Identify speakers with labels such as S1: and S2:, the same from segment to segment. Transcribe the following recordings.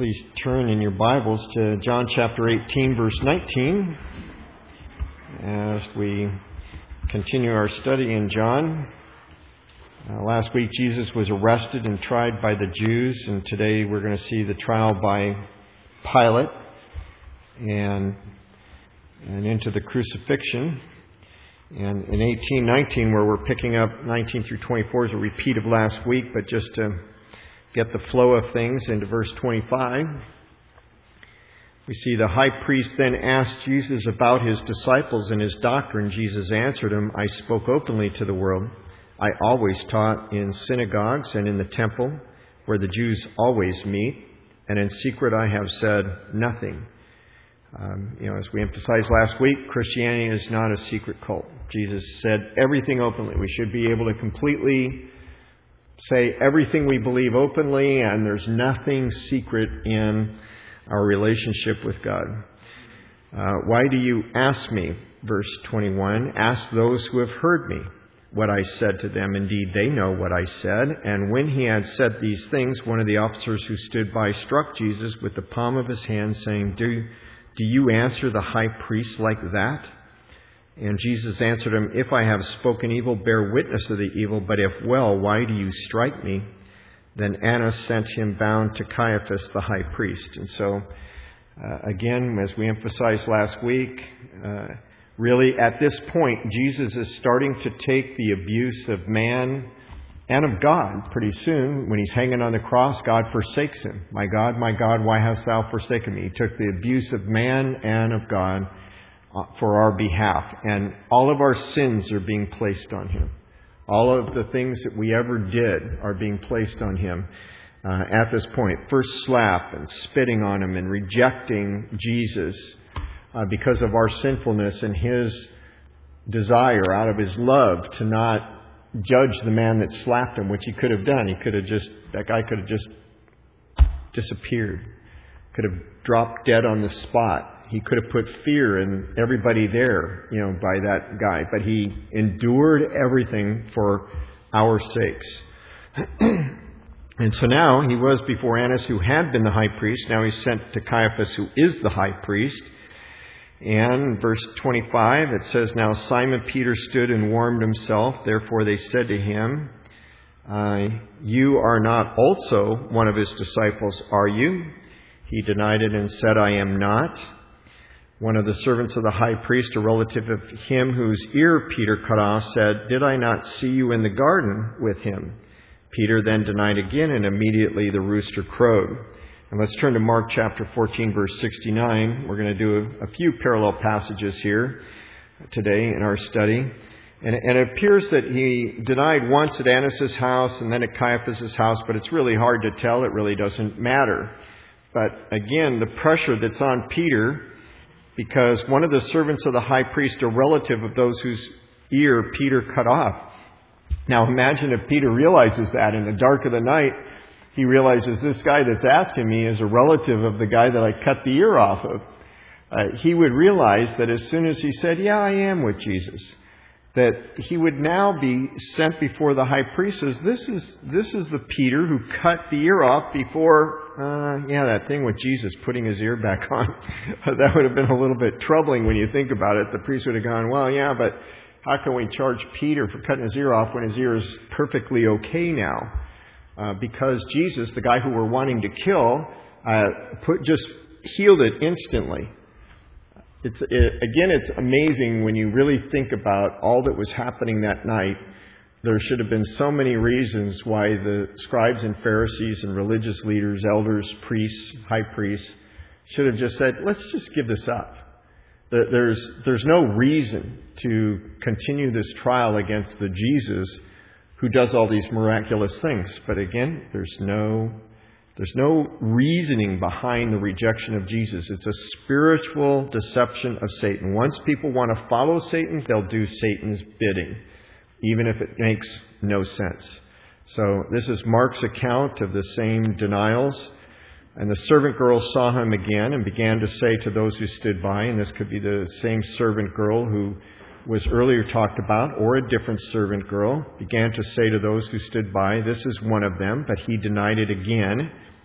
S1: Please turn in your Bibles to John chapter 18, verse 19, as we continue our study in John. Last week, Jesus was arrested and tried by the Jews, and today we're going to see the trial by Pilate and into the crucifixion. And in 18:19, where we're picking up 19 through 24 is a repeat of last week, but just to get the flow of things into verse 25. We see the high priest then asked Jesus about his disciples and his doctrine. Jesus answered him, "I spoke openly to the world. I always taught in synagogues and in the temple, where the Jews always meet, and in secret I have said nothing." As we emphasized last week, Christianity is not a secret cult. Jesus said everything openly. We should be able to completely say everything we believe openly, and there's nothing secret in our relationship with God. Why do you ask me? Verse 21, ask those who have heard me what I said to them. Indeed, they know what I said. And when he had said these things, one of the officers who stood by struck Jesus with the palm of his hand, saying, Do you answer the high priest like that? And Jesus answered him, If I have spoken evil, bear witness of the evil, but if well, why do you strike me? Then Annas sent him bound to Caiaphas, the high priest. And so, again, as we emphasized last week, really at this point, Jesus is starting to take the abuse of man and of God. Pretty soon, when he's hanging on the cross, God forsakes him. My God, why hast thou forsaken me? He took the abuse of man and of God for our behalf. And all of our sins are being placed on him. All of the things that we ever did are being placed on him at this point. First slap and spitting on him and rejecting Jesus because of our sinfulness and his desire out of his love to not judge the man that slapped him, which he could have done. That guy could have just disappeared. Could have dropped dead on the spot. He could have put fear in everybody there, by that guy. But he endured everything for our sakes. And so now he was before Annas, who had been the high priest. Now he's sent to Caiaphas, who is the high priest. And verse 25, it says, Now Simon Peter stood and warmed himself. Therefore they said to him, You are not also one of his disciples, are you? He denied it and said, I am not. One of the servants of the high priest, a relative of him whose ear Peter cut off, said, Did I not see you in the garden with him? Peter then denied again, and immediately the rooster crowed. And let's turn to Mark chapter 14, verse 69. We're going to do a few parallel passages here today in our study. And it appears that he denied once at Annas' house and then at Caiaphas' house, but it's really hard to tell. It really doesn't matter. But again, the pressure that's on Peter, because one of the servants of the high priest, a relative of those whose ear Peter cut off. Now imagine if Peter realizes that in the dark of the night, he realizes this guy that's asking me is a relative of the guy that I cut the ear off of. He would realize that as soon as he said, Yeah, I am with Jesus, that he would now be sent before the high priest. Says, this is the Peter who cut the ear off before, that thing with Jesus putting his ear back on. That would have been a little bit troubling when you think about it. The priest would have gone, but how can we charge Peter for cutting his ear off when his ear is perfectly okay now? Because Jesus, the guy who we're wanting to kill, just healed it instantly. It's amazing when you really think about all that was happening that night. There should have been so many reasons why the scribes and Pharisees and religious leaders, elders, priests, high priests, should have just said, let's just give this up. There's no reason to continue this trial against the Jesus who does all these miraculous things. But again, there's no reasoning behind the rejection of Jesus. It's a spiritual deception of Satan. Once people want to follow Satan, they'll do Satan's bidding, even if it makes no sense. So this is Mark's account of the same denials. And the servant girl saw him again and began to say to those who stood by, and this could be the same servant girl who was earlier talked about, or a different servant girl, began to say to those who stood by, This is one of them, but he denied it again.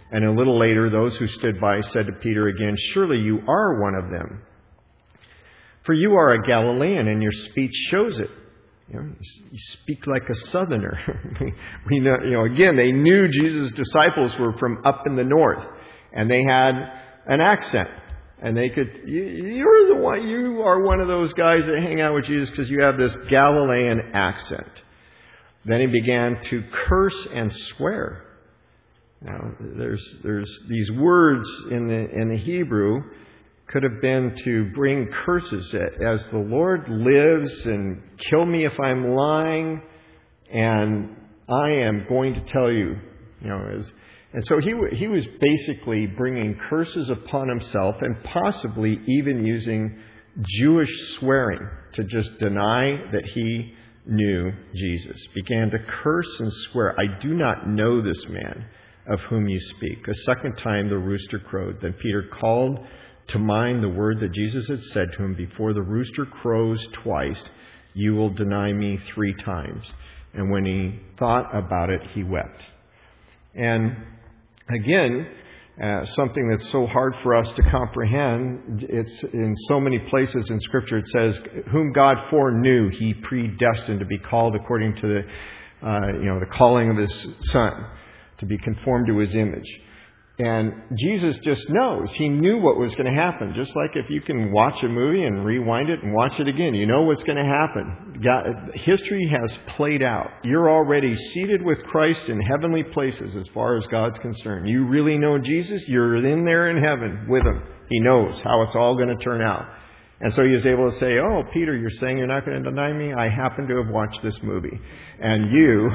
S1: And a little later, those who stood by said to Peter again, "Surely you are one of them. For you are a Galilean, and your speech shows it." You speak like a southerner. We know, again, they knew Jesus' disciples were from up in the north, and they had an accent. And they could, you're the one, you are one of those guys that hang out with Jesus because you have this Galilean accent. Then he began to curse and swear. Now, there's these words in the Hebrew could have been to bring curses as the Lord lives and kill me if I'm lying, and I am going to tell you, and so he was basically bringing curses upon himself and possibly even using Jewish swearing to just deny that he knew Jesus. Began to curse and swear, "I do not know this man of whom you speak." A second time the rooster crowed. Then Peter called to mind the word that Jesus had said to him, "Before the rooster crows twice, you will deny me 3 times. And when he thought about it, he wept. And again, something that's so hard for us to comprehend, it's in so many places in Scripture it says, "Whom God foreknew, He predestined to be called according to the calling of His Son, to be conformed to His image." And Jesus just knows. He knew what was going to happen. Just like if you can watch a movie and rewind it and watch it again, you know what's going to happen. History has played out. You're already seated with Christ in heavenly places as far as God's concerned. You really know Jesus, you're in there in heaven with Him. He knows how it's all going to turn out. And so he was able to say, "Oh, Peter, you're saying you're not going to deny me? I happen to have watched this movie. And you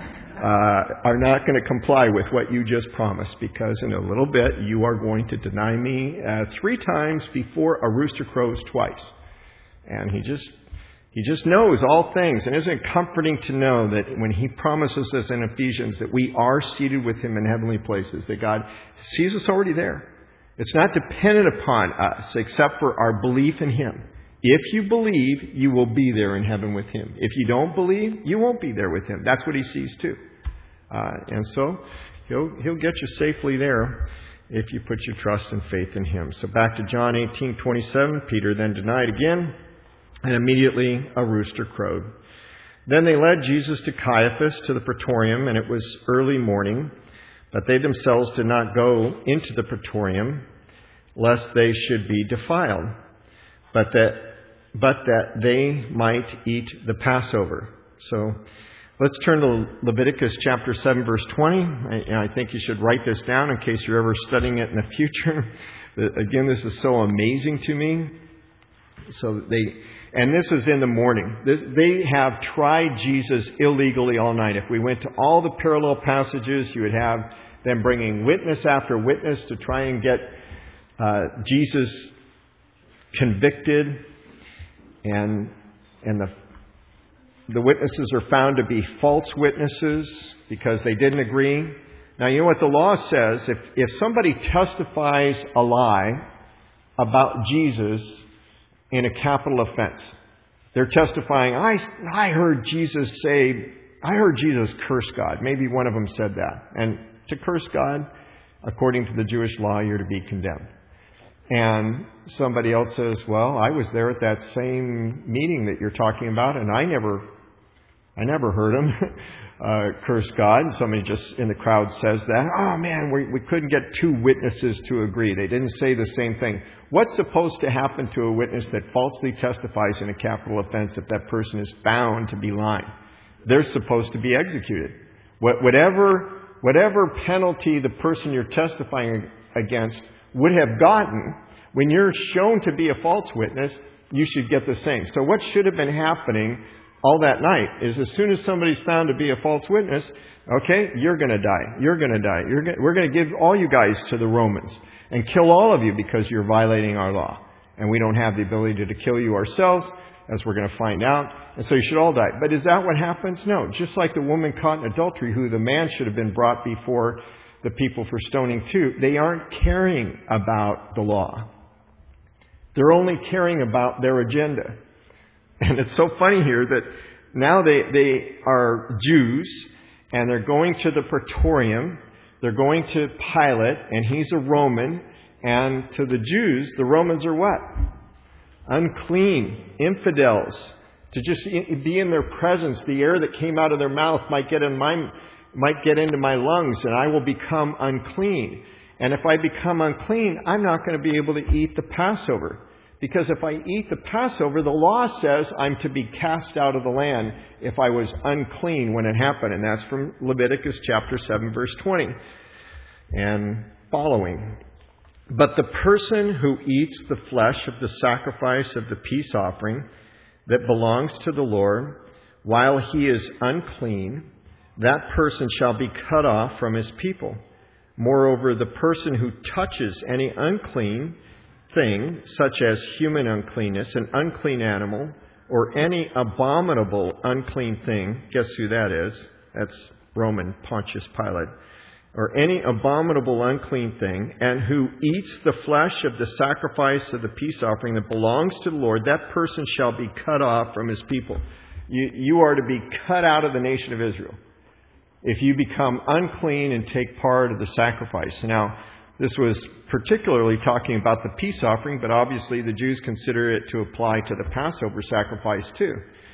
S1: are not going to comply with what you just promised, because in a little bit you are going to deny me 3 times before a rooster crows twice." And he just knows all things. And isn't it comforting to know that when he promises us in Ephesians that we are seated with Him in heavenly places, that God sees us already there. It's not dependent upon us except for our belief in Him. If you believe, you will be there in heaven with Him. If you don't believe, you won't be there with Him. That's what He sees too. And so He'll get you safely there if you put your trust and faith in Him. So back to John 18:27, Peter then denied again, and immediately a rooster crowed. Then they led Jesus to Caiaphas, to the praetorium, and it was early morning. But they themselves did not go into the praetorium, lest they should be defiled, but that they might eat the Passover. So let's turn to Leviticus chapter 7, verse 20. I think you should write this down in case you're ever studying it in the future. Again, this is so amazing to me. And this is in the morning. They have tried Jesus illegally all night. If we went to all the parallel passages, you would have them bringing witness after witness to try and get Jesus convicted. And the witnesses are found to be false witnesses because they didn't agree. Now, you know what the law says? If somebody testifies a lie about Jesus in a capital offense, they're testifying, I heard Jesus curse God. Maybe one of them said that. And to curse God, according to the Jewish law, you're to be condemned. And somebody else says, well, I was there at that same meeting that you're talking about, and I never heard him curse God. And somebody just in the crowd says that. Oh man, we couldn't get 2 witnesses to agree. They didn't say the same thing. What's supposed to happen to a witness that falsely testifies in a capital offense if that person is found to be lying? They're supposed to be executed. Whatever penalty the person you're testifying against would have gotten, when you're shown to be a false witness, you should get the same. So what should have been happening all that night is as soon as somebody's found to be a false witness, okay, you're going to die. You're going to die. We're going to give all you guys to the Romans and kill all of you because you're violating our law. And we don't have the ability to kill you ourselves, as we're going to find out. And so you should all die. But is that what happens? No. Just like the woman caught in adultery, who the man should have been brought before the people for stoning too, they aren't caring about the law. They're only caring about their agenda. And it's so funny here that now they are Jews, and they're going to the praetorium, They're going to Pilate, and he's a Roman. And to the Jews, the Romans are what? Unclean, infidels. To just be in their presence, the air that came out of their mouth might get into my lungs, and I will become unclean. And if I become unclean, I'm not going to be able to eat the Passover. Because if I eat the Passover, the law says I'm to be cast out of the land if I was unclean when it happened. And that's from Leviticus chapter 7, verse 20 and following. But the person who eats the flesh of the sacrifice of the peace offering that belongs to the Lord, while he is unclean, that person shall be cut off from his people. Moreover, the person who touches any unclean thing, such as human uncleanness, an unclean animal, or any abominable unclean thing, guess who that is? That's Roman Pontius Pilate. Or any abominable unclean thing, and who eats the flesh of the sacrifice of the peace offering that belongs to the Lord, that person shall be cut off from his people. You are to be cut out of the nation of Israel if you become unclean and take part of the sacrifice. Now, this was particularly talking about the peace offering, but obviously the Jews consider it to apply to the Passover sacrifice too.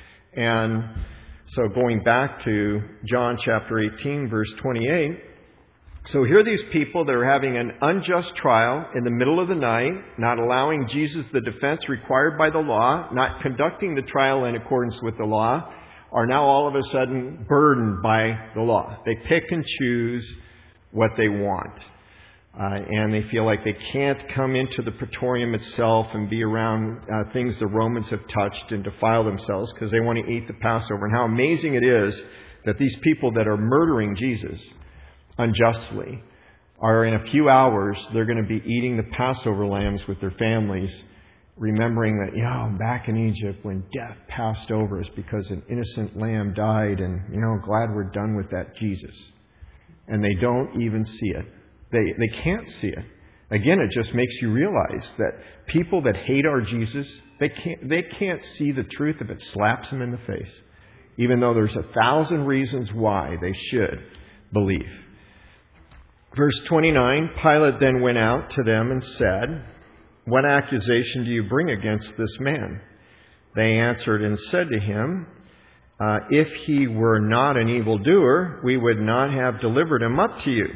S1: And so going back to John chapter 18, verse 28, so here are these people that are having an unjust trial in the middle of the night, not allowing Jesus the defense required by the law, not conducting the trial in accordance with the law, are now all of a sudden burdened by the law. They pick and choose what they want. And they feel like they can't come into the praetorium itself and be around things the Romans have touched and defile themselves because they want to eat the Passover. And how amazing it is that these people that are murdering Jesus unjustly are in a few hours, they're going to be eating the Passover lambs with their families, remembering that, back in Egypt when death passed over us because an innocent lamb died, and, glad we're done with that Jesus. And they don't even see it. They can't see it. Again, it just makes you realize that people that hate our Jesus, they can't see the truth if it slaps them in the face, even though there's 1,000 reasons why they should believe. Verse 29, Pilate then went out to them and said, "What accusation do you bring against this man?" They answered and said to him, "If he were not an evildoer, we would not have delivered him up to you."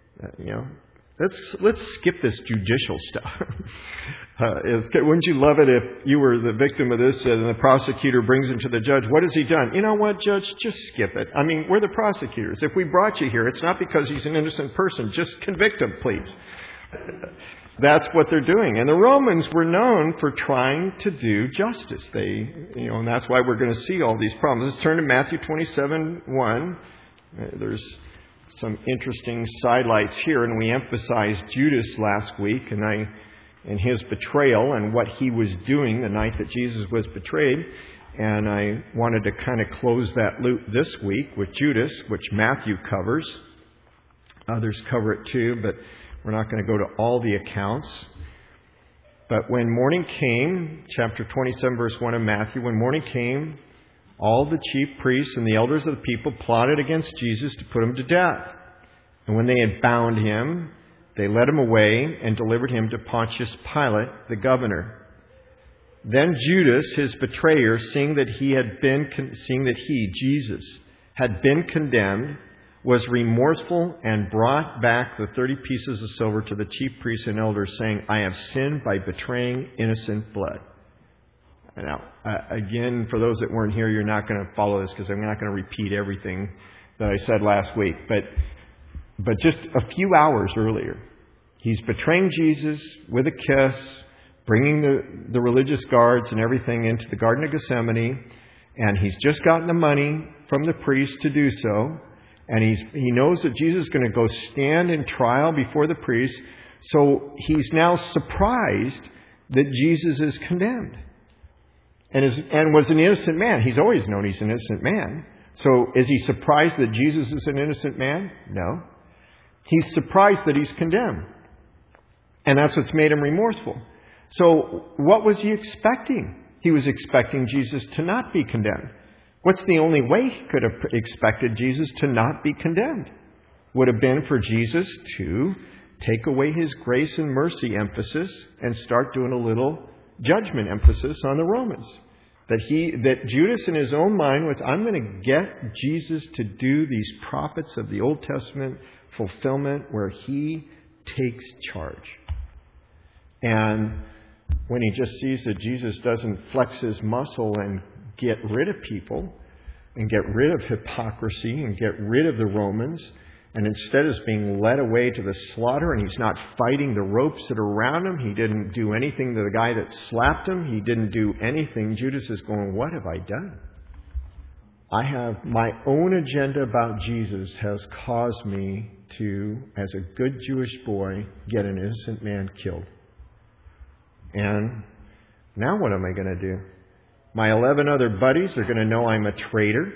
S1: Let's skip this judicial stuff. Wouldn't you love it if you were the victim of this and the prosecutor brings him to the judge? What has he done? You know what, Judge? Just skip it. I mean, we're the prosecutors. If we brought you here, it's not because he's an innocent person. Just convict him, please. That's what they're doing. And the Romans were known for trying to do justice. And that's why we're going to see all these problems. Let's turn to Matthew 27:1. There's some interesting sidelights here, and we emphasized Judas last week and his betrayal and what he was doing the night that Jesus was betrayed. And I wanted to kind of close that loop this week with Judas, which Matthew covers. Others cover it too, but we're not going to go to all the accounts. But when morning came, chapter 27, verse 1 of Matthew, when morning came, all the chief priests and the elders of the people plotted against Jesus to put him to death. And when they had bound him, they led him away and delivered him to Pontius Pilate, the governor. Then Judas, his betrayer, seeing that he, Jesus, had been condemned, was remorseful and brought back the 30 pieces of silver to the chief priests and elders, saying, "I have sinned by betraying innocent blood." Now, again, for those that weren't here, you're not going to follow this because I'm not going to repeat everything that I said last week. But just a few hours earlier, he's betraying Jesus with a kiss, bringing the religious guards and everything into the Garden of Gethsemane, and he's just gotten the money from the priest to do so, and he knows that Jesus is going to go stand in trial before the priest, so he's now surprised that Jesus is condemned. And was an innocent man. He's always known he's an innocent man. So is he surprised that Jesus is an innocent man? No. He's surprised that he's condemned. And that's what's made him remorseful. So what was he expecting? He was expecting Jesus to not be condemned. What's the only way he could have expected Jesus to not be condemned? would have been for Jesus to take away his grace and mercy emphasis and start doing a little judgment emphasis on the Romans. That Judas in his own mind was, I'm going to get Jesus to do these prophets of the Old Testament fulfillment where he takes charge. And when he just sees that Jesus doesn't flex his muscle and get rid of people and get rid of hypocrisy and get rid of the Romans, and instead is being led away to the slaughter, and he's not fighting the ropes that are around him. He didn't do anything to the guy that slapped him. He didn't do anything. Judas is going, what have I done? I have my own agenda about Jesus has caused me to, as a good Jewish boy, get an innocent man killed. And now what am I going to do? My 11 other buddies are going to know I'm a traitor.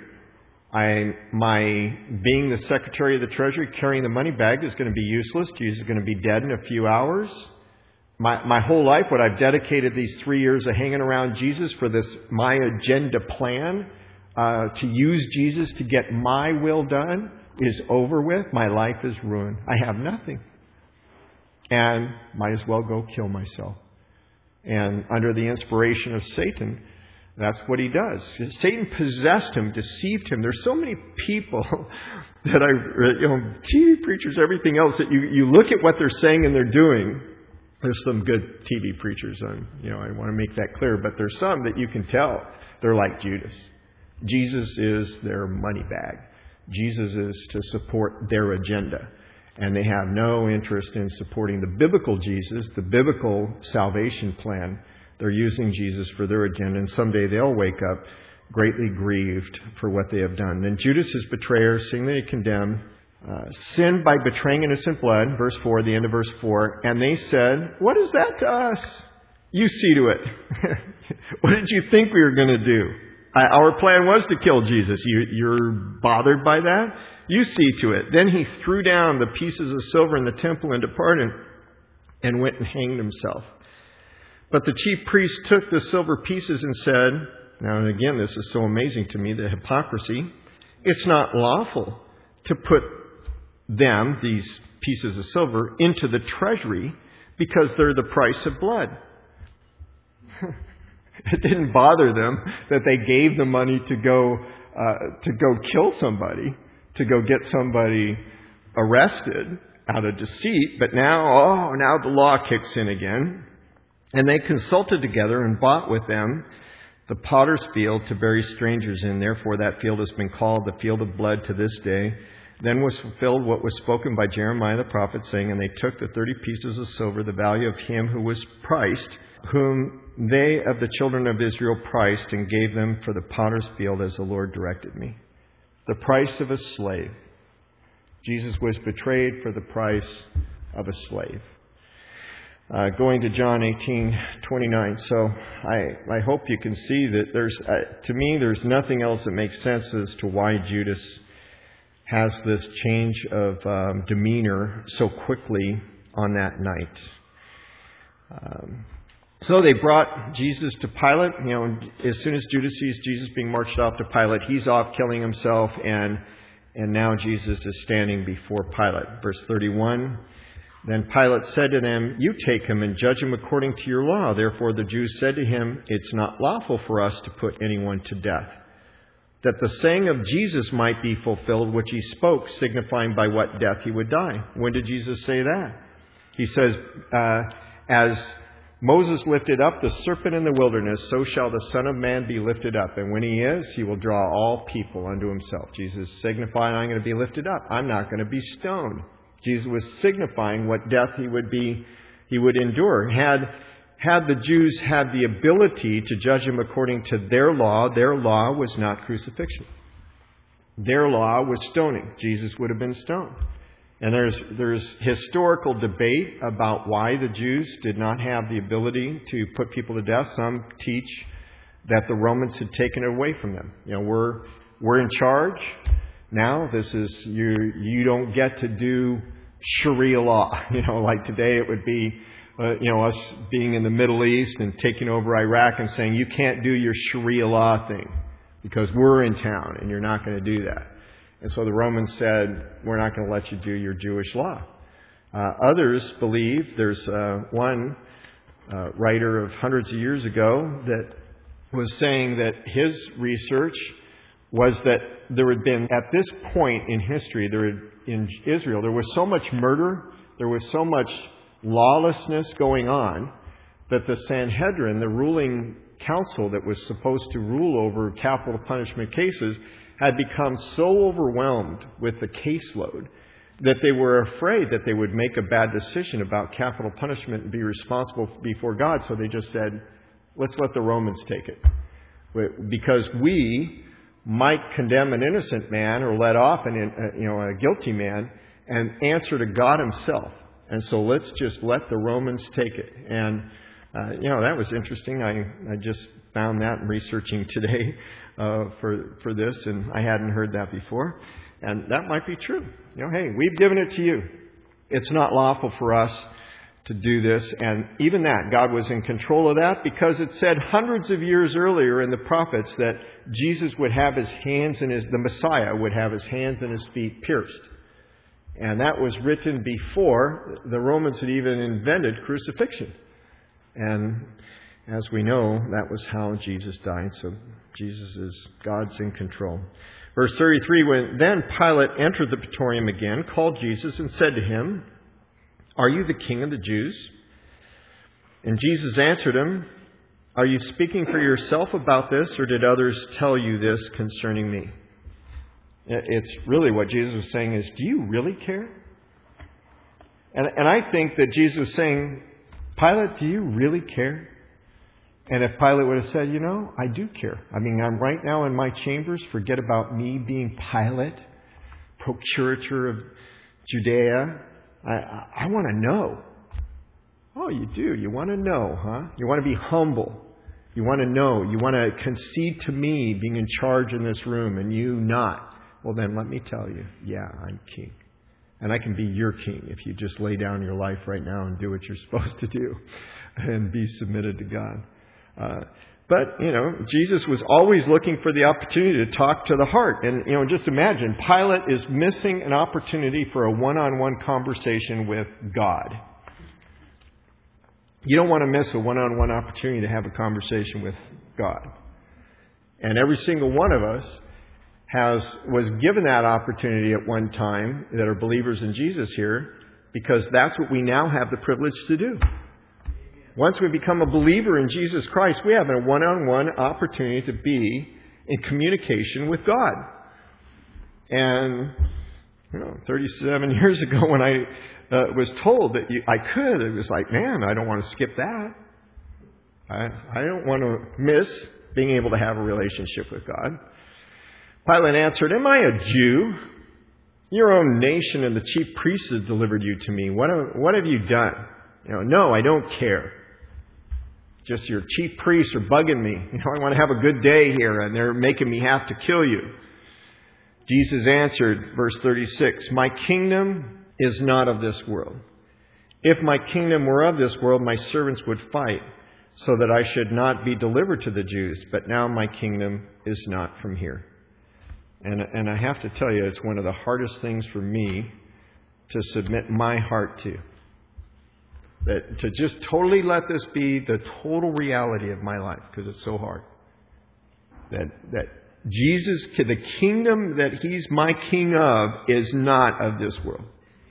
S1: My being the Secretary of the Treasury, carrying the money bag is going to be useless. Jesus is going to be dead in a few hours. My whole life, what I've dedicated these 3 years of hanging around Jesus for this my agenda plan, to use Jesus to get my will done, is over with. My life is ruined. I have nothing. And might as well go kill myself. And under the inspiration of Satan, that's what he does. Satan possessed him, deceived him. There's so many people that TV preachers, everything else, that you look at what they're saying and they're doing. There's some good TV preachers, I want to make that clear, but there's some that you can tell they're like Judas. Jesus is their money bag. Jesus is to support their agenda. And they have no interest in supporting the biblical Jesus, the biblical salvation plan. They're using Jesus for their agenda, and someday they'll wake up greatly grieved for what they have done. Then Judas, his betrayer, seeing that he condemned, sinned by betraying innocent blood, verse 4, the end of verse 4, and they said, what is that to us? You see to it. What did you think we were going to do? Our plan was to kill Jesus. You're bothered by that? You see to it. Then he threw down the pieces of silver in the temple and departed and went and hanged himself. But the chief priest took the silver pieces and said, now and again, this is so amazing to me, the hypocrisy, it's not lawful to put them, these pieces of silver, into the treasury because they're the price of blood. It didn't bother them that they gave the money to go kill somebody, to go get somebody arrested out of deceit. But now the law kicks in again. And they consulted together and bought with them the potter's field to bury strangers in. Therefore that field has been called the field of blood to this day. Then was fulfilled what was spoken by Jeremiah the prophet, saying, and they took the 30 pieces of silver, the value of him who was priced, whom they of the children of Israel priced, and gave them for the potter's field as the Lord directed me. The price of a slave. Jesus was betrayed for the price of a slave. Going to John 18:29. So I hope you can see that to me, there's nothing else that makes sense as to why Judas has this change of demeanor so quickly on that night. So they brought Jesus to Pilate. As soon as Judas sees Jesus being marched off to Pilate, he's off killing himself, and now Jesus is standing before Pilate. Verse 31. Then Pilate said to them, you take him and judge him according to your law. Therefore the Jews said to him, it's not lawful for us to put anyone to death, that the saying of Jesus might be fulfilled, which he spoke, signifying by what death he would die. When did Jesus say that? He says, as Moses lifted up the serpent in the wilderness, so shall the Son of Man be lifted up. And when he is, he will draw all people unto himself. Jesus signifying, I'm going to be lifted up. I'm not going to be stoned. Jesus was signifying what death he would endure. Had the Jews had the ability to judge him according to their law was not crucifixion. Their law was stoning. Jesus would have been stoned. And there's historical debate about why the Jews did not have the ability to put people to death. Some teach that the Romans had taken it away from them. We're in charge. Now this is you don't get to do Sharia law. Like today it would be us being in the Middle East and taking over Iraq and saying you can't do your Sharia law thing because we're in town and you're not going to do that. And so the Romans said, we're not going to let you do your Jewish law. Others believe, there's one writer of hundreds of years ago that was saying that his research was that there had been, at this point in history, in Israel, there was so much murder, there was so much lawlessness going on, that the Sanhedrin, the ruling council that was supposed to rule over capital punishment cases, had become so overwhelmed with the caseload that they were afraid that they would make a bad decision about capital punishment and be responsible before God. So they just said, let's let the Romans take it. Because we might condemn an innocent man or let off a guilty man and answer to God himself. And so let's just let the Romans take it. And, that was interesting. I just found that in researching today for this, and I hadn't heard that before. And that might be true. Hey, we've given it to you. It's not lawful for us to do this. And even that, God was in control of that, because it said hundreds of years earlier in the prophets that Jesus would have his hands and the Messiah would have his hands and his feet pierced. And that was written before the Romans had even invented crucifixion. And as we know, that was how Jesus died. So God's in control. Verse 33, then Pilate entered the praetorium again, called Jesus, and said to him, "Are you the king of the Jews?" And Jesus answered him, "Are you speaking for yourself about this, or did others tell you this concerning me?" It's really what Jesus was saying is, do you really care? And I think that Jesus was saying, Pilate, do you really care? And if Pilate would have said, I do care. I'm right now in my chambers. Forget about me being Pilate, procurator of Judea. I want to know. Oh, you do. You want to know, huh? You want to be humble. You want to know. You want to concede to me being in charge in this room and you not. Well, then let me tell you, yeah, I'm king. And I can be your king if you just lay down your life right now and do what you're supposed to do and be submitted to God. But Jesus was always looking for the opportunity to talk to the heart. And, just imagine, Pilate is missing an opportunity for a one-on-one conversation with God. You don't want to miss a one-on-one opportunity to have a conversation with God. And every single one of us was given that opportunity at one time that are believers in Jesus here, because that's what we now have the privilege to do. Once we become a believer in Jesus Christ, we have a one-on-one opportunity to be in communication with God. And 37 years ago when I was told that I could, it was like, man, I don't want to skip that. I don't want to miss being able to have a relationship with God. Pilate answered, "Am I a Jew? Your own nation and the chief priests have delivered you to me. What have you done?" No, I don't care. Just your chief priests are bugging me. I want to have a good day here, and they're making me have to kill you. Jesus answered, verse 36, "My kingdom is not of this world. If my kingdom were of this world, my servants would fight, so that I should not be delivered to the Jews. But now my kingdom is not from here." And I have to tell you, it's one of the hardest things for me to submit my heart to. That to just totally let this be the total reality of my life, because it's so hard. That Jesus, the kingdom that He's my king of, is not of this world.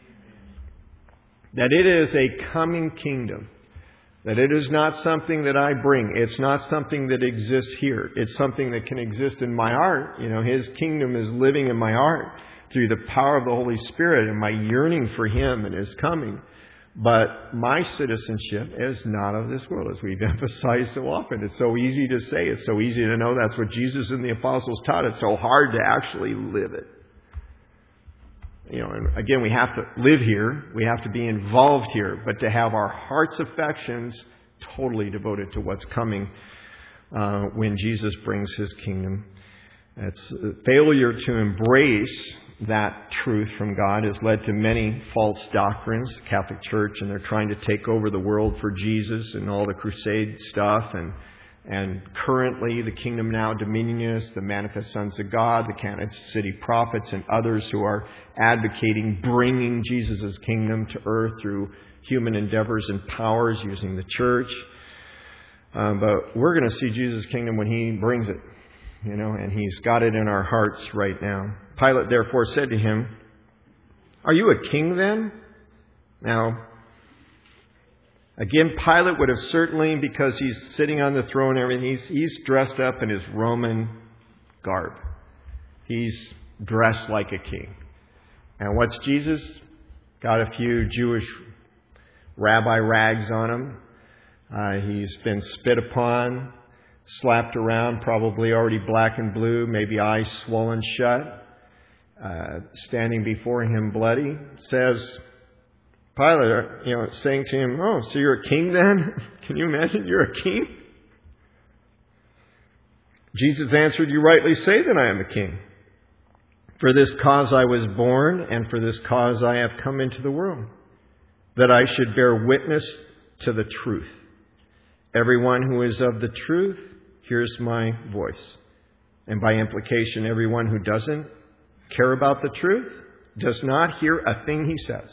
S1: That it is a coming kingdom. That it is not something that I bring. It's not something that exists here. It's something that can exist in my heart. His kingdom is living in my heart through the power of the Holy Spirit and my yearning for Him and His coming. But my citizenship is not of this world, as we've emphasized so often. It's so easy to say. It's so easy to know that's what Jesus and the apostles taught. It's so hard to actually live it. And again, we have to live here. We have to be involved here. But to have our heart's affections totally devoted to what's coming when Jesus brings His kingdom. It's a failure to embrace that truth from God has led to many false doctrines, the Catholic Church, and they're trying to take over the world for Jesus and all the crusade stuff. And And currently, the kingdom now dominionists, the manifest sons of God, the Kansas City prophets, and others who are advocating bringing Jesus' kingdom to earth through human endeavors and powers using the church. But we're going to see Jesus' kingdom when He brings it, and He's got it in our hearts right now. Pilate therefore said to him, "Are you a king then?" Now, again, Pilate would have certainly, because he's sitting on the throne and everything, he's dressed up in his Roman garb. He's dressed like a king. And what's Jesus? Got a few Jewish rabbi rags on him. He's been spit upon, slapped around, probably already black and blue, maybe eyes swollen shut. Standing before him bloody, says, Pilate, saying to him, "Oh, so you're a king then? Can you imagine? You're a king?" Jesus answered, "You rightly say that I am a king. For this cause I was born, and for this cause I have come into the world, that I should bear witness to the truth. Everyone who is of the truth hears my voice. And by implication, everyone who doesn't care about the truth does not hear a thing he says."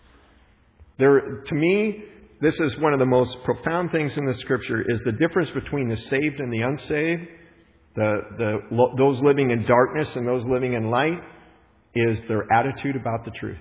S1: To me, this is one of the most profound things in the Scripture, is the difference between the saved and the unsaved, those living in darkness and those living in light, is their attitude about the truth.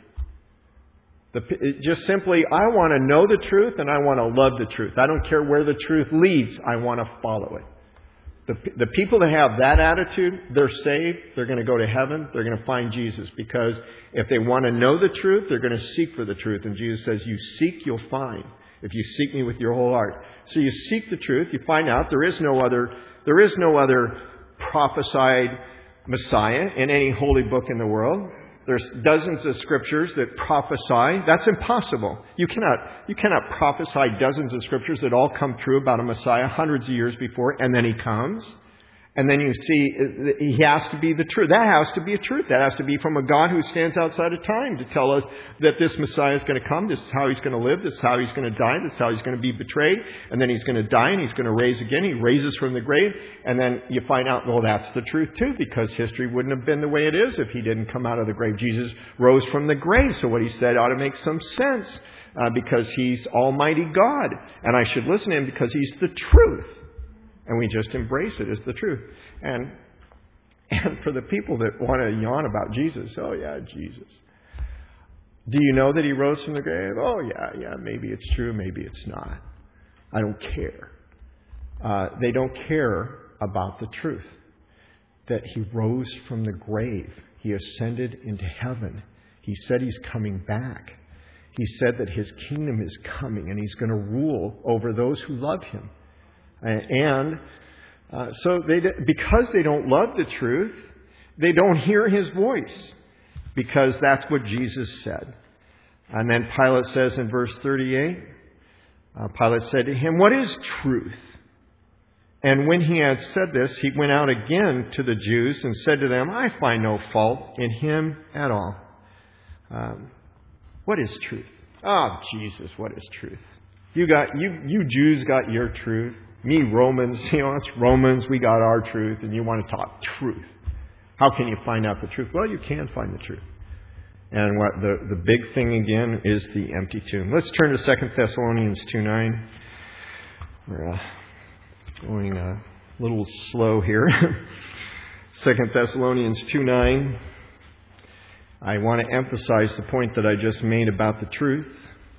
S1: Just simply, I want to know the truth and I want to love the truth. I don't care where the truth leads. I want to follow it. The people that have that attitude, they're saved. They're going to go to heaven. They're going to find Jesus. Because if they want to know the truth, they're going to seek for the truth. And Jesus says, "You seek, you'll find. If you seek me with your whole heart." So you seek the truth. You find out there is no other prophesied Messiah in any holy book in the world. There's dozens of scriptures that prophesy. That's impossible. You cannot prophesy dozens of scriptures that all come true about a Messiah hundreds of years before, and then He comes. And then you see, He has to be the truth. That has to be a truth. That has to be from a God who stands outside of time to tell us that this Messiah is going to come. This is how He's going to live. This is how He's going to die. This is how He's going to be betrayed. And then He's going to die and He's going to raise again. He raises from the grave. And then you find out, well, that's the truth too, because history wouldn't have been the way it is if He didn't come out of the grave. Jesus rose from the grave. So what He said ought to make some sense because He's Almighty God. And I should listen to Him because He's the truth. And we just embrace it as the truth. And for the people that want to yawn about Jesus, oh yeah, Jesus. Do you know that He rose from the grave? Oh yeah, maybe it's true, maybe it's not. I don't care. They don't care about the truth. That He rose from the grave. He ascended into heaven. He said He's coming back. He said that His kingdom is coming and He's going to rule over those who love Him. And so because they don't love the truth, they don't hear His voice, because that's what Jesus said. And then Pilate says in verse 38, Pilate said to him, "What is truth?" And when he had said this, he went out again to the Jews and said to them, "I find no fault in Him at all." What is truth? Oh, Jesus, what is truth? You Jews got your truth. Me, Romans, it's Romans, we got our truth, and you want to talk truth. How can you find out the truth? Well, you can find the truth. And what the big thing again is the empty tomb. Let's turn to 2 Thessalonians 2:9. We're going a little slow here. 2 Thessalonians 2:9. I want to emphasize the point that I just made about the truth.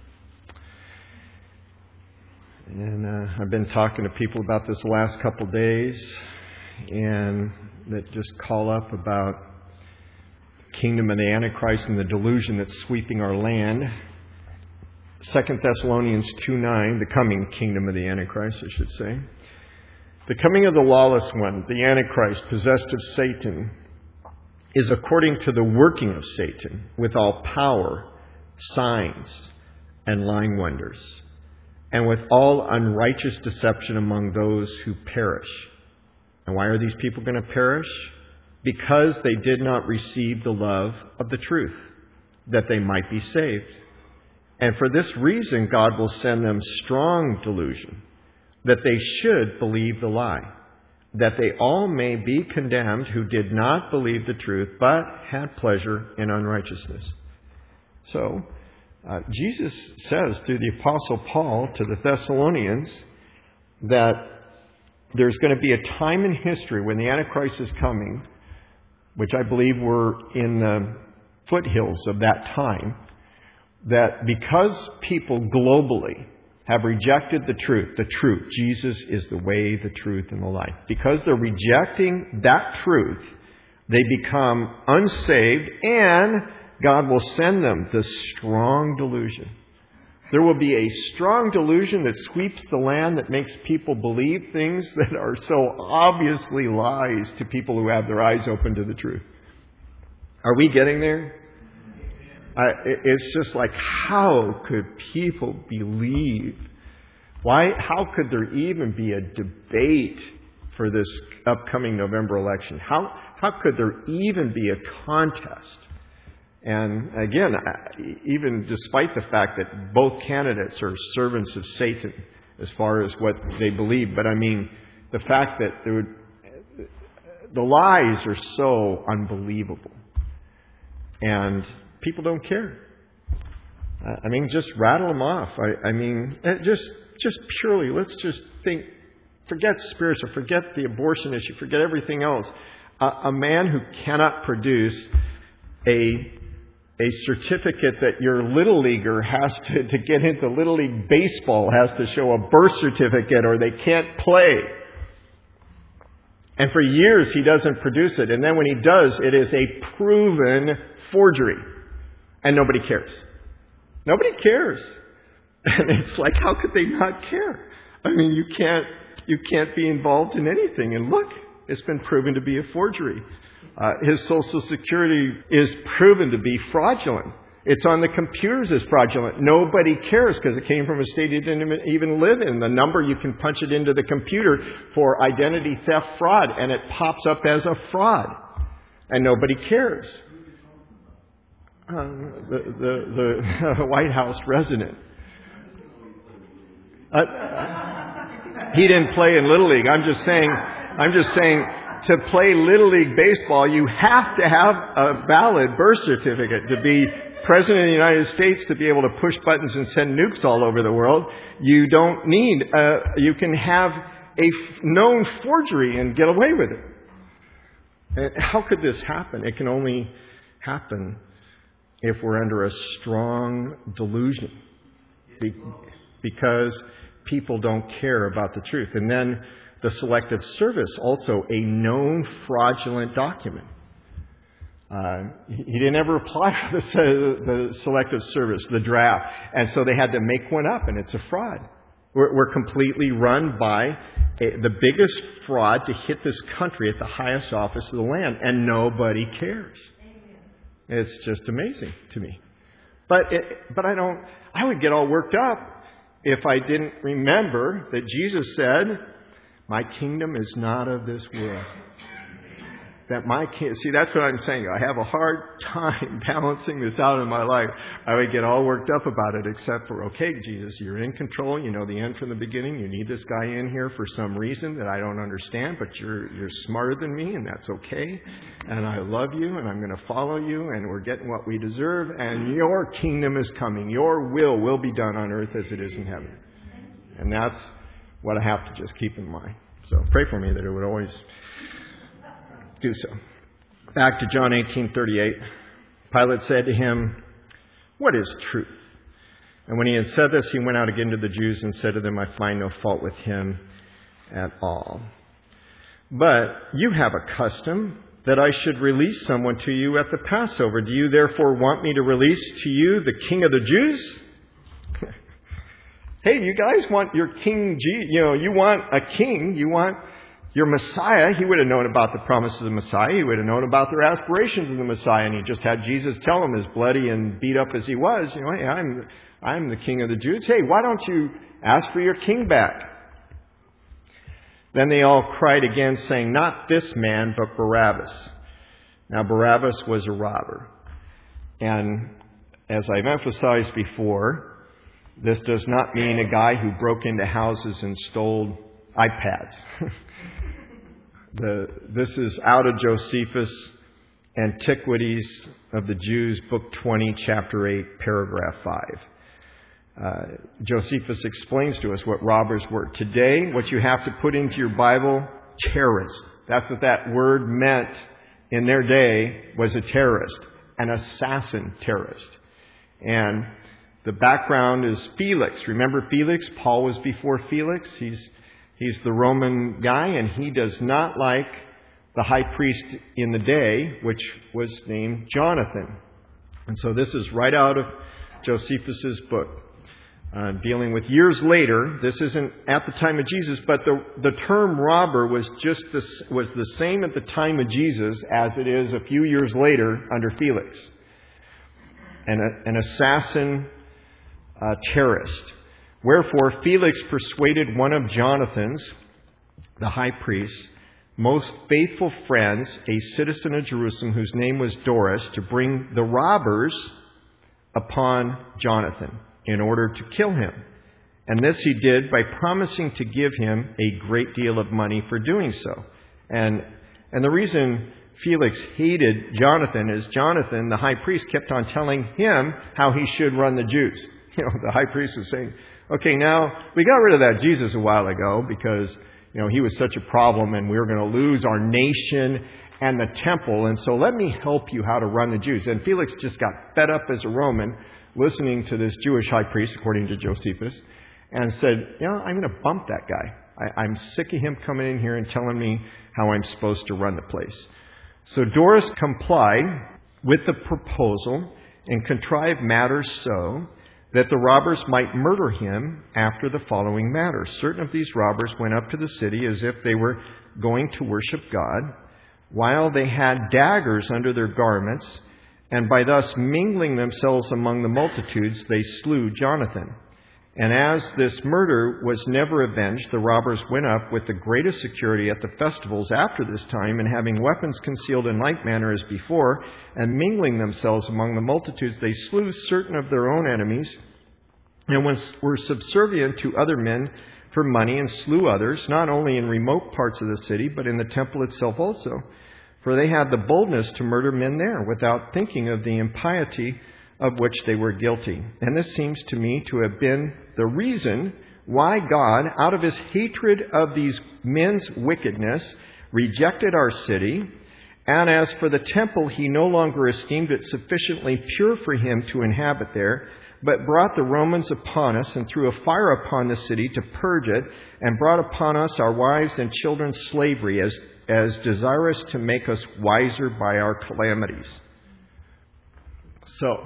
S1: And I've been talking to people about this the last couple days, and that just call up about kingdom of the Antichrist and the delusion that's sweeping our land. 2 Thessalonians 2:9, the coming kingdom of the Antichrist, I should say. "The coming of the lawless one, the Antichrist, possessed of Satan, is according to the working of Satan, with all power, signs, and lying wonders, and with all unrighteous deception among those who perish." And why are these people going to perish? Because they did not receive the love of the truth, that they might be saved. And for this reason, God will send them strong delusion, that they should believe the lie, that they all may be condemned who did not believe the truth, but had pleasure in unrighteousness. So, Jesus says through the Apostle Paul to the Thessalonians that there's going to be a time in history when the Antichrist is coming, which I believe we're in the foothills of that time, that because people globally have rejected the truth, Jesus is the way, the truth, and the life. Because they're rejecting that truth, they become unsaved, and God will send them the strong delusion. There will be a strong delusion that sweeps the land that makes people believe things that are so obviously lies to people who have their eyes open to the truth. Are we getting there? It's just like, how could people believe? How could there even be a debate for this upcoming November election? How could there even be a contest? And again, even despite the fact that both candidates are servants of Satan as far as what they believe, but I mean, the fact that the lies are so unbelievable. And people don't care. I mean, just rattle them off. I mean, just purely, let's just think, forget spiritual, forget the abortion issue, forget everything else. A man who cannot produce a certificate that your Little Leaguer has to get into Little League Baseball has to show a birth certificate or they can't play. And for years he doesn't produce it. And then when he does, it is a proven forgery. And nobody cares. Nobody cares. And it's like, how could they not care? I mean, you can't be involved in anything. And look, it's been proven to be a forgery. His Social Security is proven to be fraudulent. It's on the computers as fraudulent. Nobody cares because it came from a state he didn't even live in. The number, you can punch it into the computer for identity theft fraud, and it pops up as a fraud. And nobody cares. The White House resident. He didn't play in Little League. I'm just saying, to play Little League Baseball, you have to have a valid birth certificate to be President of the United States, to be able to push buttons and send nukes all over the world. You don't need, you can have a known forgery and get away with it. How could this happen? It can only happen if we're under a strong delusion. Because people don't care about the truth. And then the selective service, also a known fraudulent document. He didn't ever apply for the selective service, the draft. And so they had to make one up, and it's a fraud. We're completely run by the biggest fraud to hit this country at the highest office of the land, and nobody cares. It's just amazing to me. But I would get all worked up if I didn't remember that Jesus said, "My kingdom is not of this world." See, that's what I'm saying. I have a hard time balancing this out in my life. I would get all worked up about it, except for, okay, Jesus, you're in control. You know the end from the beginning. You need this guy in here for some reason that I don't understand, but you're smarter than me, and that's okay. And I love you, and I'm going to follow you, and we're getting what we deserve, and your kingdom is coming. Your will be done on earth as it is in heaven. And that's what I have to just keep in mind. So pray for me that it would always do so. Back to John 18:38. Pilate said to him, "What is truth?" And when he had said this, he went out again to the Jews and said to them, "I find no fault with him at all. But you have a custom that I should release someone to you at the Passover. Do you therefore want me to release to you the King of the Jews?" Hey, you guys want your King, you want a king, you want your Messiah. He would have known about the promises of the Messiah. He would have known about their aspirations of the Messiah. And he just had Jesus tell him, as bloody and beat up as he was, hey, I'm the King of the Jews. Hey, why don't you ask for your king back? Then they all cried again, saying, "Not this man, but Barabbas." Now, Barabbas was a robber. And as I've emphasized before, This does not mean a guy who broke into houses and stole iPads. This is out of Josephus' Antiquities of the Jews, Book 20, Chapter 8, Paragraph 5. Josephus explains to us what robbers were. Today, what you have to put into your Bible, terrorist. That's what that word meant in their day, was a terrorist, an assassin terrorist. And the background is Felix. Remember Felix? Paul was before Felix. He's the Roman guy, and he does not like the high priest in the day, which was named Jonathan. And so this is right out of Josephus' book, dealing with years later. This isn't at the time of Jesus, but the term robber was the same at the time of Jesus as it is a few years later under Felix. An assassin terrorist. Wherefore Felix persuaded one of Jonathan's, the high priest, most faithful friends, a citizen of Jerusalem whose name was Doris, to bring the robbers upon Jonathan in order to kill him. And this he did by promising to give him a great deal of money for doing so. And the reason Felix hated Jonathan is Jonathan, the high priest, kept on telling him how he should run the Jews. The high priest was saying, okay, now we got rid of that Jesus a while ago because, he was such a problem and we were going to lose our nation and the temple. And so let me help you how to run the Jews. And Felix just got fed up as a Roman listening to this Jewish high priest, according to Josephus, and said, I'm going to bump that guy. I'm sick of him coming in here and telling me how I'm supposed to run the place. So Doris complied with the proposal and contrived matters so that the robbers might murder him after the following manner. Certain of these robbers went up to the city as if they were going to worship God, while they had daggers under their garments, and by thus mingling themselves among the multitudes, they slew Jonathan. And as this murder was never avenged, the robbers went up with the greatest security at the festivals after this time, and having weapons concealed in like manner as before, and mingling themselves among the multitudes, they slew certain of their own enemies, and were subservient to other men for money, and slew others, not only in remote parts of the city, but in the temple itself also. For they had the boldness to murder men there, without thinking of the impiety of which they were guilty. And this seems to me to have been the reason why God, out of his hatred of these men's wickedness, rejected our city. And as for the temple, he no longer esteemed it sufficiently pure for him to inhabit there, but brought the Romans upon us and threw a fire upon the city to purge it, and brought upon us our wives and children's slavery, as desirous to make us wiser by our calamities. So,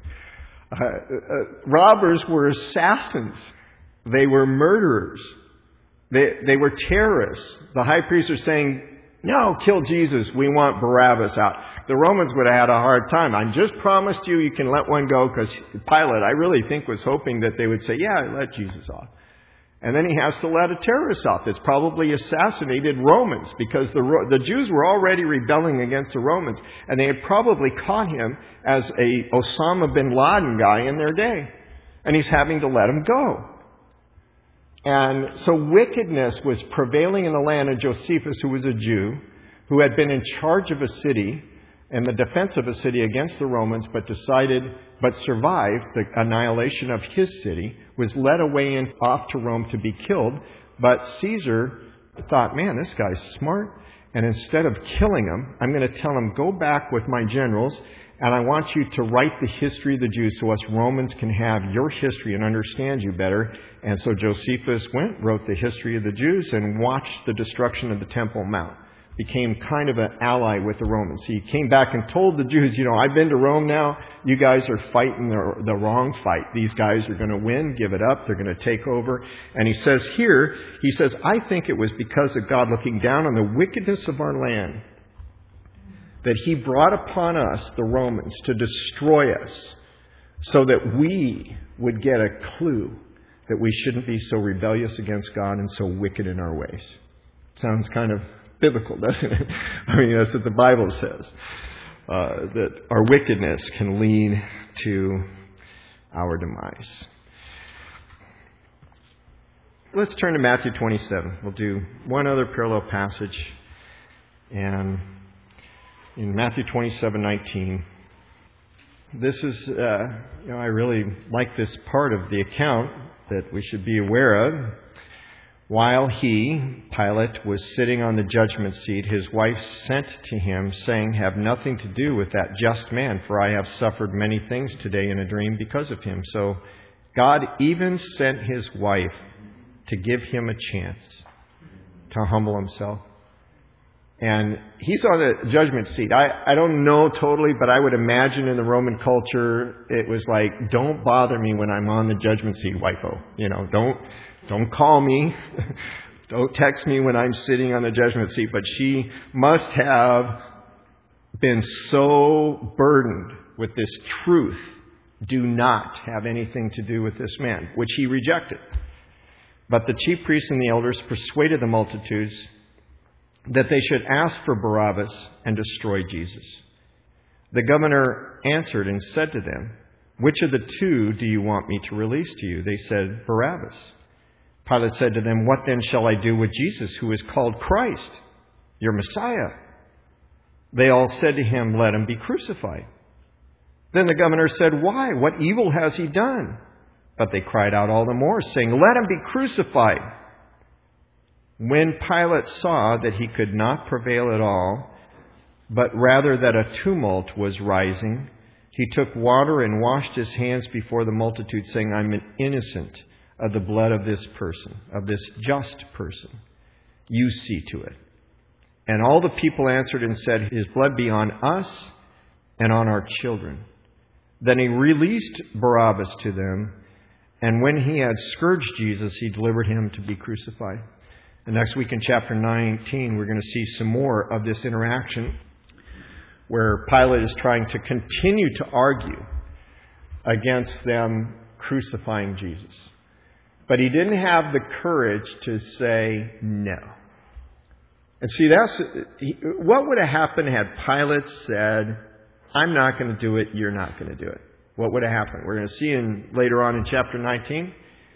S1: robbers were assassins. They were murderers. They were terrorists. The high priests are saying, no, kill Jesus. We want Barabbas out. The Romans would have had a hard time. I just promised you can let one go, because Pilate, I really think, was hoping that they would say, yeah, let Jesus off. And then he has to let a terrorist off that's probably assassinated Romans, because the Jews were already rebelling against the Romans, and they had probably caught him as a Osama bin Laden guy in their day. And he's having to let him go. And so wickedness was prevailing in the land of Josephus, who was a Jew, who had been in charge of a city and the defense of a city against the Romans, but survived the annihilation of his city, was led away off to Rome to be killed. But Caesar thought, man, this guy's smart. And instead of killing him, I'm going to tell him, go back with my generals, and I want you to write the history of the Jews so us Romans can have your history and understand you better. And so Josephus wrote the history of the Jews, and watched the destruction of the Temple Mount. Became kind of an ally with the Romans. He came back and told the Jews, I've been to Rome now. You guys are fighting the wrong fight. These guys are going to win. Give it up. They're going to take over. And he says here, I think it was because of God looking down on the wickedness of our land that he brought upon us, the Romans, to destroy us, so that we would get a clue that we shouldn't be so rebellious against God and so wicked in our ways. Sounds kind of biblical, doesn't it? I mean, that's what the Bible says. That our wickedness can lead to our demise. let's turn to Matthew 27. We'll do one other parallel passage. And in Matthew 27:19, this is, I really like this part of the account that we should be aware of. While he, Pilate, was sitting on the judgment seat, his wife sent to him, saying, "Have nothing to do with that just man, for I have suffered many things today in a dream because of him." So God even sent his wife to give him a chance to humble himself. And he's on the judgment seat. I don't know totally, but I would imagine in the Roman culture, it was like, don't bother me when I'm on the judgment seat, wifo. Don't call me. Don't text me when I'm sitting on the judgment seat. But she must have been so burdened with this truth. Do not have anything to do with this man, which he rejected. But the chief priests and the elders persuaded the multitudes that they should ask for Barabbas and destroy Jesus. The governor answered and said to them, "Which of the two do you want me to release to you?" They said, "Barabbas." Pilate said to them, "What then shall I do with Jesus, who is called Christ, your Messiah?" They all said to him, "Let him be crucified." Then the governor said, "Why? What evil has he done?" But they cried out all the more, saying, "Let him be crucified." When Pilate saw that he could not prevail at all, but rather that a tumult was rising, he took water and washed his hands before the multitude, saying, "I'm innocent of the blood of this person, of this just person. You see to it." And all the people answered and said, "His blood be on us and on our children." Then he released Barabbas to them, and when he had scourged Jesus, he delivered him to be crucified. And next week in chapter 19, we're going to see some more of this interaction where Pilate is trying to continue to argue against them crucifying Jesus. But he didn't have the courage to say no. And see, what would have happened had Pilate said, "I'm not going to do it, you're not going to do it"? What would have happened? We're going to see later on in chapter 19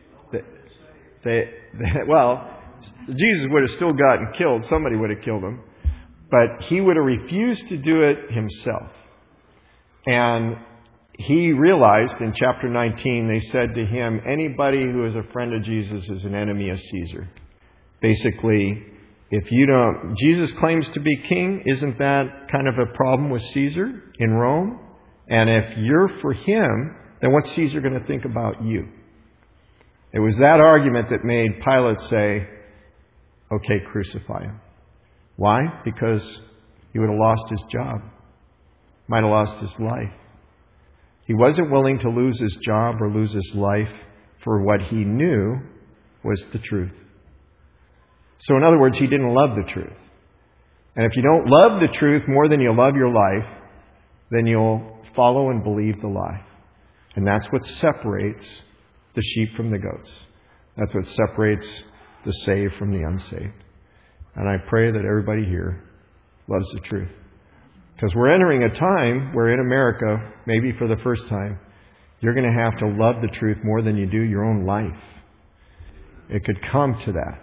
S1: that Jesus would have still gotten killed. Somebody would have killed him. But he would have refused to do it himself. And he realized in chapter 19, they said to him, "Anybody who is a friend of Jesus is an enemy of Caesar." Basically, Jesus claims to be king, isn't that kind of a problem with Caesar in Rome? And if you're for him, then what's Caesar going to think about you? It was that argument that made Pilate say, "Okay, crucify him." Why? Because he would have lost his job. Might have lost his life. He wasn't willing to lose his job or lose his life for what he knew was the truth. So in other words, he didn't love the truth. And if you don't love the truth more than you love your life, then you'll follow and believe the lie. And that's what separates the sheep from the goats. That's what separates the saved from the unsaved. And I pray that everybody here loves the truth. Because we're entering a time where in America, maybe for the first time, you're going to have to love the truth more than you do your own life. It could come to that.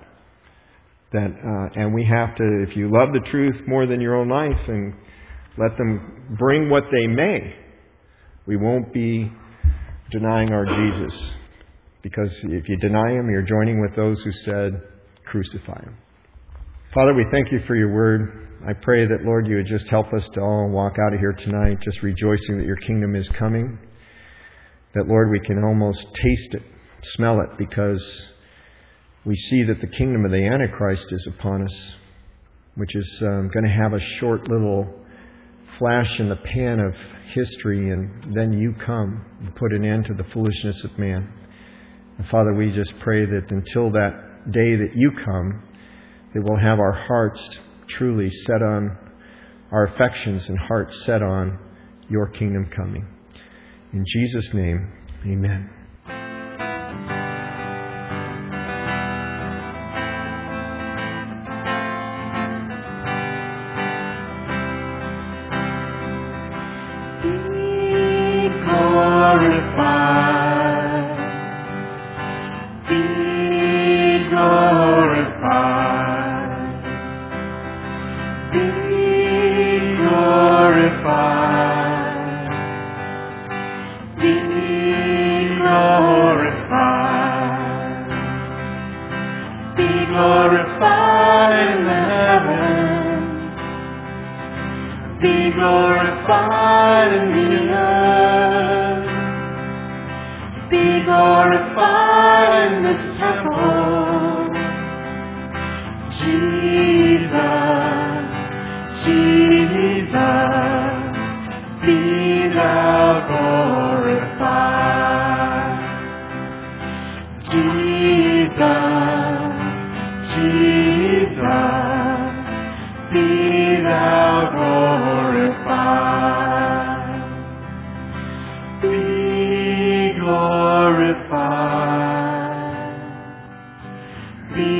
S1: And we have to, if you love the truth more than your own life, and let them bring what they may, we won't be denying our Jesus. Because if you deny him, you're joining with those who said, "Crucify him." Father, we thank you for your word. I pray that, Lord, you would just help us to all walk out of here tonight just rejoicing that your kingdom is coming. That, Lord, we can almost taste it, smell it, because we see that the kingdom of the Antichrist is upon us, which is going to have a short little flash in the pan of history, and then you come and put an end to the foolishness of man. And Father, we just pray that until that day that you come, that we'll have our hearts truly set on, our affections and hearts set on your kingdom coming. In Jesus' name, amen.
S2: Be glorified. Be glorified in the heavens. Be glorified in the earth. Be glorified in this temple. Jesus, Jesus, be thou glorified. Jesus, Jesus, be thou glorified. Be glorified. Be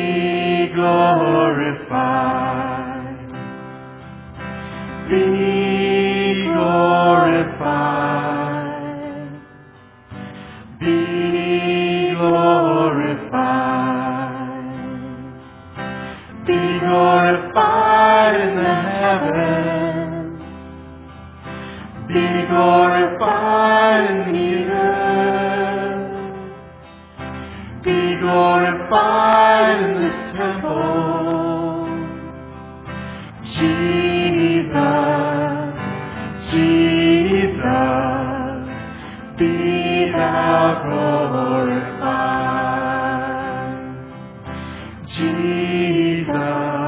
S2: glorified. Be glorified. Be glorified. Be glorified in the heavens. Be glorified in the earth. Be glorified in this temple. Jesus, Jesus, be thou glorified. Jesus,